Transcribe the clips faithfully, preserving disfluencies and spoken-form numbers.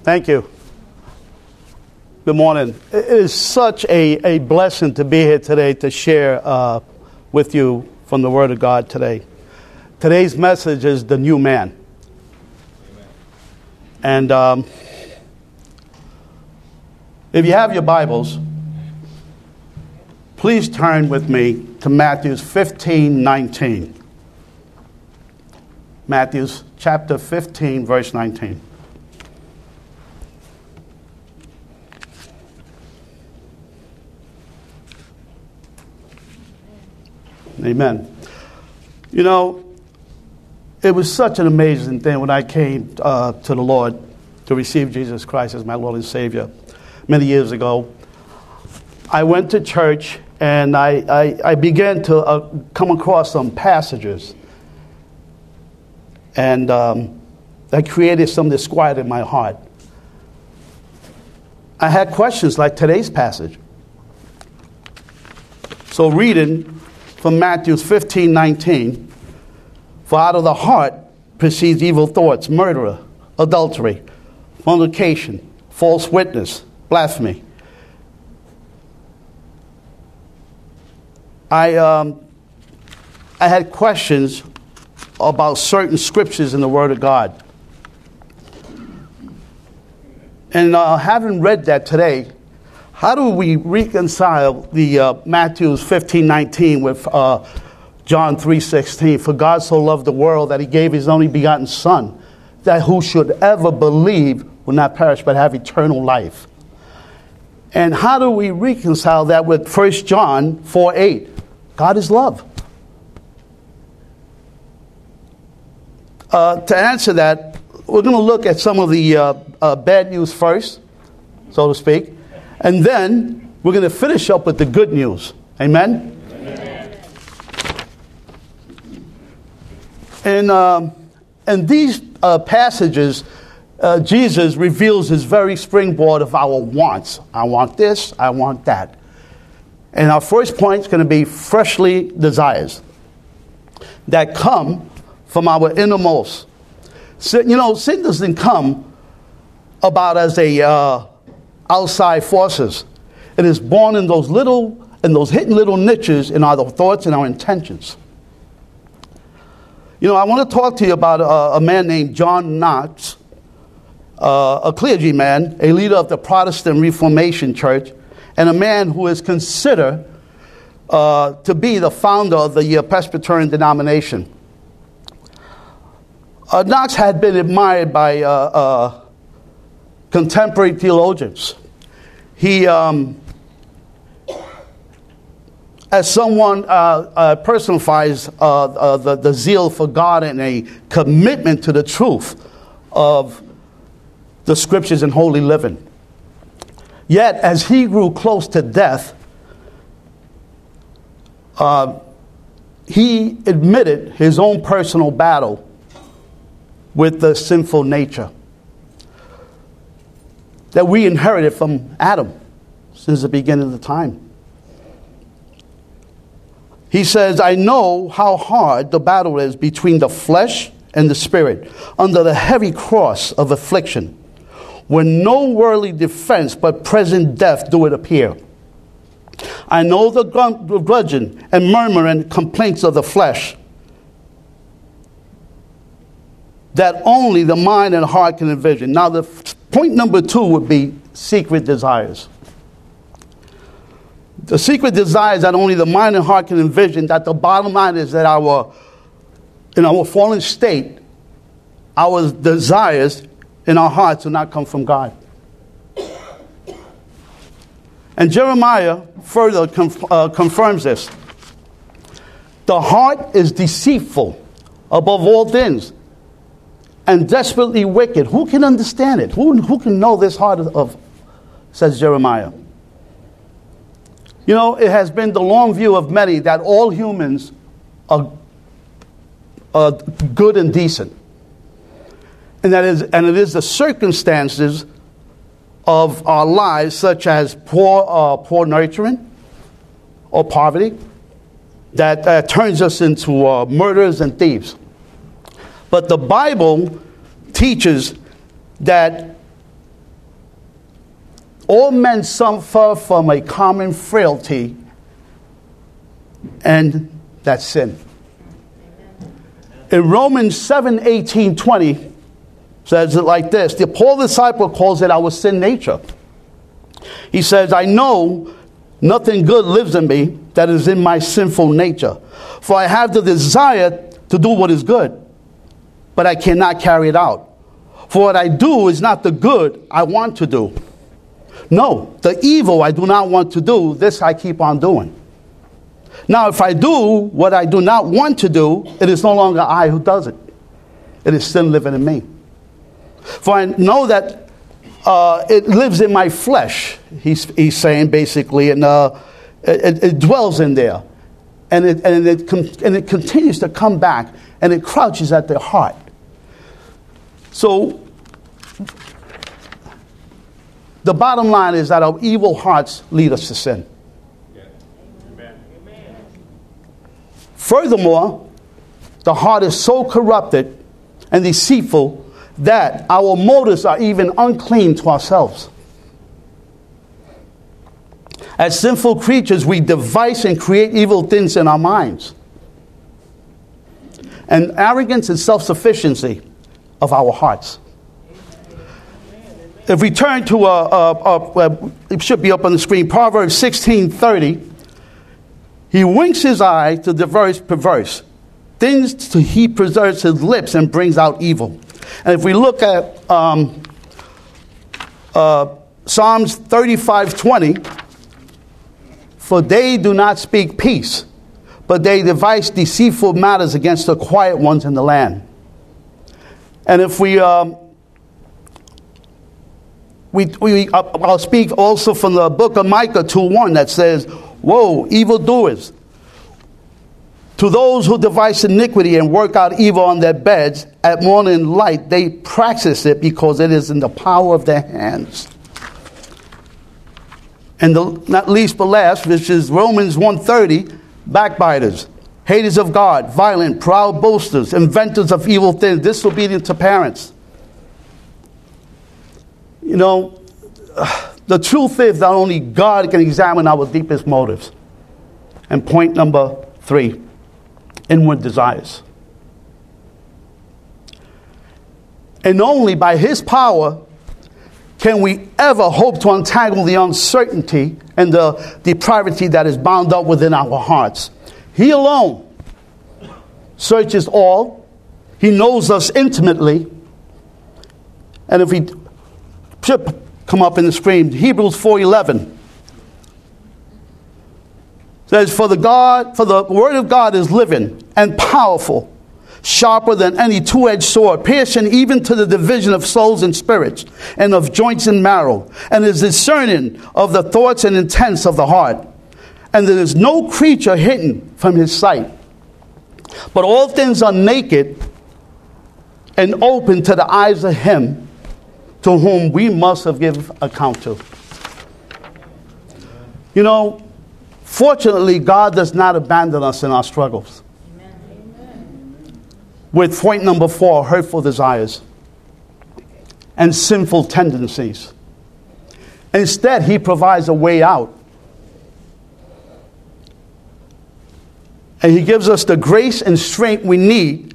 Thank you. Good morning. It is such a, a blessing to be here today to share uh, with you from the Word of God today. Today's message is the new man. Amen. And um, if you have your Bibles, please turn with me to Matthew fifteen nineteen. Matthew chapter fifteen, verse nineteen. Amen. You know, it was such an amazing thing when I came uh, to the Lord to receive Jesus Christ as my Lord and Savior many years ago. I went to church and I, I, I began to uh, come across some passages. And um, that created some disquiet in my heart. I had questions like today's passage. So reading from Matthew fifteen nineteen, for out of the heart proceeds evil thoughts, murder, adultery, fornication, false witness, blasphemy. I um, I had questions about certain scriptures in the Word of God. And uh, having read that today, how do we reconcile the uh, Matthew fifteen nineteen with uh, John three sixteen? For God so loved the world that he gave his only begotten Son, that who should ever believe will not perish but have eternal life. And how do we reconcile that with First John four eight? God is love. Uh, to answer that, we're going to look at some of the uh, uh, bad news first, so to speak. And then we're going to finish up with the good news. Amen? Amen. And, um, and these uh, passages, uh, Jesus reveals his very springboard of our wants. I want this, I want that. And our first point is going to be fleshly desires that come from our innermost. So, you know, sin doesn't come about as a uh, outside forces. It is born in those little, in those hidden little niches in our thoughts and our intentions. You know, I want to talk to you about a, a man named John Knox, uh, a clergyman, a leader of the Protestant Reformation Church, and a man who is considered uh, to be the founder of the uh, Presbyterian denomination. Uh, Knox had been admired by uh, uh, contemporary theologians. He, um, as someone uh, uh, personifies uh, uh, the, the zeal for God and a commitment to the truth of the scriptures and holy living. Yet, as he grew close to death, uh, he admitted his own personal battle with the sinful nature that we inherited from Adam since the beginning of the time. He says, I know how hard the battle is between the flesh and the spirit under the heavy cross of affliction, when no worldly defense but present death do it appear. I know the grudging and murmuring complaints of the flesh, that only the mind and heart can envision. Now, the point number two would be secret desires. The secret desires that only the mind and heart can envision, that the bottom line is that our, in our fallen state, our desires in our hearts do not come from God. And Jeremiah further conf- uh, confirms this. The heart is deceitful above all things, and desperately wicked. Who can understand it? Who, who can know this heart of, of, says Jeremiah. You know, it has been the long view of many that all humans are, are good and decent. And that is, and it is the circumstances of our lives, such as poor, uh, poor nurturing or poverty, that uh, turns us into uh, murderers and thieves. But the Bible teaches that all men suffer from a common frailty, and that's sin. In Romans seven, eighteen, twenty, says it like this. The Paul disciple calls it our sin nature. He says, I know nothing good lives in me that is in my sinful nature. For I have the desire to do what is good, but I cannot carry it out. For what I do is not the good I want to do. No, the evil I do not want to do, this I keep on doing. Now, if I do what I do not want to do, it is no longer I who does it. It is sin living in me. For I know that uh, it lives in my flesh, he's, he's saying basically, and uh, it, it dwells in there. And it, and, it, and it continues to come back, and it crouches at the heart. So, the bottom line is that our evil hearts lead us to sin. Yeah. Amen. Amen. Furthermore, the heart is so corrupted and deceitful that our motives are even unclean to ourselves. As sinful creatures, we devise and create evil things in our minds. And arrogance and self-sufficiency of our hearts. If we turn to, a, a, a, a, it should be up on the screen, Proverbs sixteen thirty, he winks his eye to the verse perverse. Things to, he preserves his lips and brings out evil. And if we look at um, uh, Psalms thirty-five twenty, for they do not speak peace, but they devise deceitful matters against the quiet ones in the land. And if we, um, we, we uh, I'll speak also from the book of Micah two one that says, woe, evildoers, to those who devise iniquity and work out evil on their beds, at morning light they practice it because it is in the power of their hands. And the, not least but last, which is Romans one thirty, backbiters, haters of God, violent, proud boasters, inventors of evil things, disobedient to parents. You know, the truth is that only God can examine our deepest motives. And point number three, inward desires. And only by his power can we ever hope to untangle the uncertainty and the depravity that is bound up within our hearts. He alone searches all. He knows us intimately. And if we should come up in the screen, Hebrews four eleven says, For the God, for the word of God is living and powerful, sharper than any two-edged sword, piercing even to the division of souls and spirits, and of joints and marrow, and is discerning of the thoughts and intents of the heart. And there is no creature hidden from his sight, but all things are naked and open to the eyes of him to whom we must have give account to. You know, fortunately, God does not abandon us in our struggles. With point number four, hurtful desires and sinful tendencies. Instead, he provides a way out. And he gives us the grace and strength we need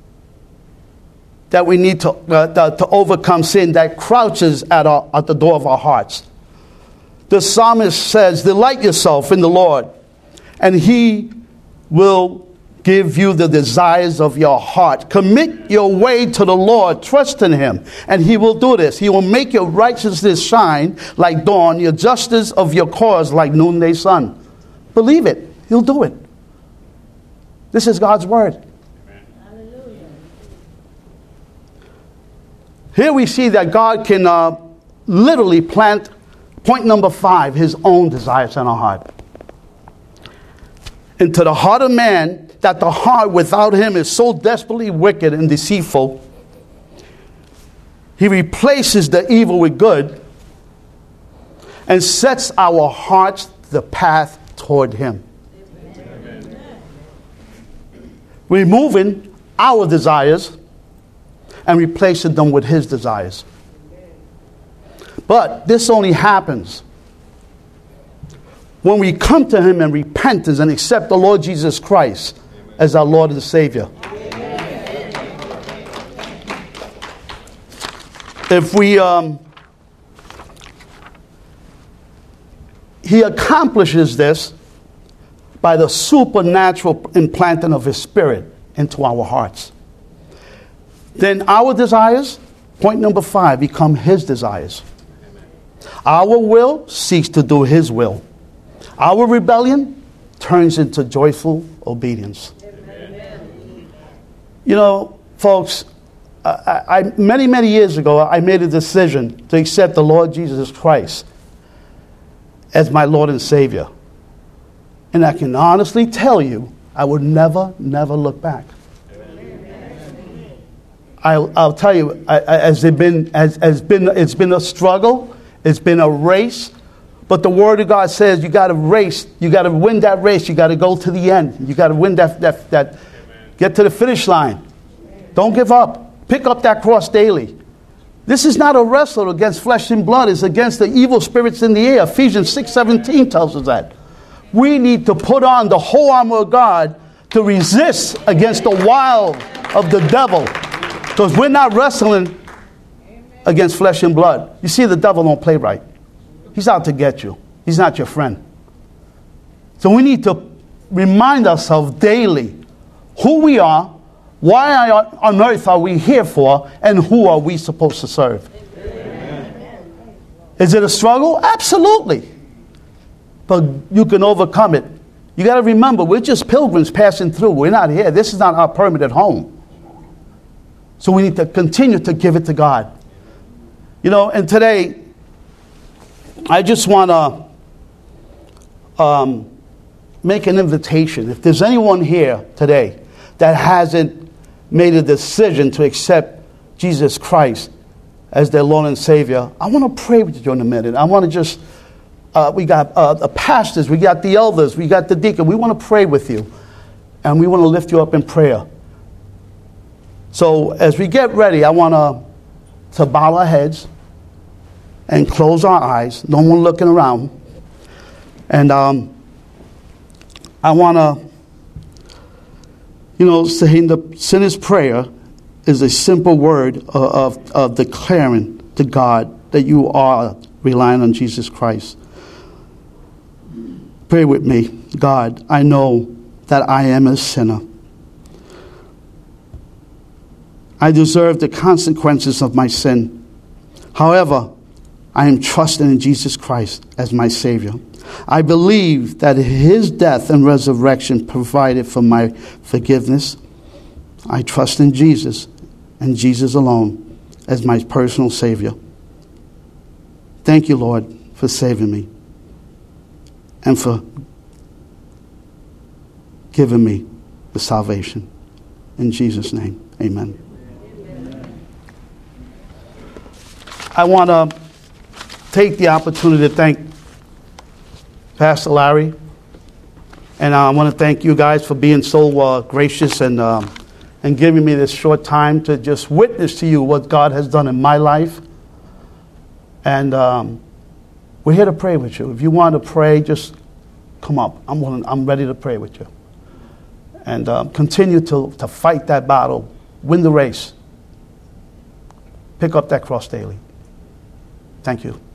that we need to, uh, to overcome sin that crouches at, our, at the door of our hearts. The psalmist says, delight yourself in the Lord, and he will give you the desires of your heart. Commit your way to the Lord. Trust in him, and he will do this. He will make your righteousness shine like dawn, your justice of your cause like noonday sun. Believe it. He'll do it. This is God's word. Hallelujah. Here we see that God can uh, literally plant, point number five, his own desires in our heart. Into the heart of man, that the heart without him is so desperately wicked and deceitful, he replaces the evil with good and sets our hearts the path toward him. Amen. Removing our desires and replacing them with his desires. But this only happens when we come to him in repentance and accept the Lord Jesus Christ as our Lord and Savior. If we, um, he accomplishes this by the supernatural implanting of his Spirit into our hearts. Then our desires, point number five, become his desires. Our will seeks to do his will. Our rebellion turns into joyful obedience. Amen. You know, folks, I, I, many, many years ago, I made a decision to accept the Lord Jesus Christ as my Lord and Savior. And I can honestly tell you, I would never, never look back. I'll, I'll tell you, I, I, as it been, as, as been, it's been a struggle. It's been a race. But the Word of God says you got to race. You got to win that race. You got to go to the end. You got to win that, that, that get to the finish line. Don't give up. Pick up that cross daily. This is not a wrestle against flesh and blood. It's against the evil spirits in the air. Ephesians six seventeen tells us that. We need to put on the whole armor of God to resist against the wiles of the devil. Because we're not wrestling against flesh and blood. You see, the devil don't play right. He's out to get you. He's not your friend. So we need to remind ourselves daily who we are, why on earth are we here for, and who are we supposed to serve. Amen. Is it a struggle? Absolutely. But you can overcome it. You got to remember, we're just pilgrims passing through. We're not here. This is not our permanent home. So we need to continue to give it to God. You know, and today, I just want to um, make an invitation. If there's anyone here today that hasn't made a decision to accept Jesus Christ as their Lord and Savior, I want to pray with you in a minute. I want to just, uh, we got uh, the pastors, we got the elders, we got the deacon. We want to pray with you. And we want to lift you up in prayer. So as we get ready, I want to, to bow our heads and close our eyes. No one looking around. And um, I want to, you know, saying the sinner's prayer is a simple word of, of, of declaring to God that you are relying on Jesus Christ. Pray with me. God, I know that I am a sinner. I deserve the consequences of my sin. However, I am trusting in Jesus Christ as my Savior. I believe that his death and resurrection provided for my forgiveness. I trust in Jesus and Jesus alone as my personal Savior. Thank you, Lord, for saving me and for giving me the salvation. In Jesus' name, amen. I want to take the opportunity to thank Pastor Larry. And I want to thank you guys for being so uh, gracious and, um, and giving me this short time to just witness to you what God has done in my life. And um, we're here to pray with you. If you want to pray, just come up. I'm, willing, I'm ready to pray with you. And um, continue to, to fight that battle. Win the race. Pick up that cross daily. Thank you.